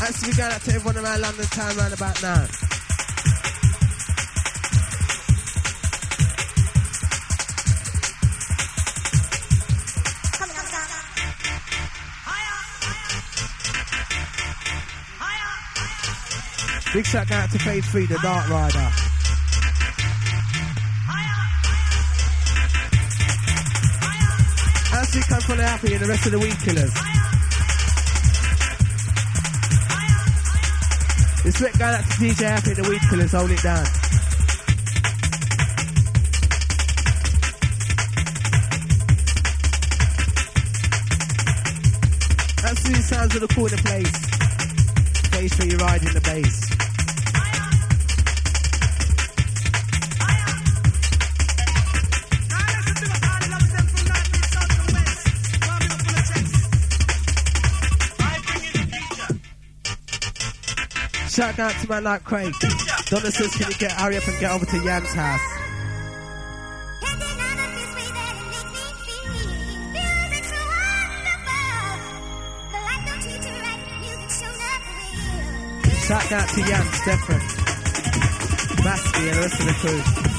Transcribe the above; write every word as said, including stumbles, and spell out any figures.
As we go out to everyone around London town round about now. Big shout out to Phase three, the Dark Rider. As we come from the happy and the rest of the weed killers. Respect going out to D J Happy and the weed killers, hold it down. Absolute sounds of the corner place. Phase three, you're riding the bass. Shout out to man like Craig. Donna says, can you get hurry up and get over to Jan's house? Shout out to Jan, Stefan, Basti and the rest of the crew.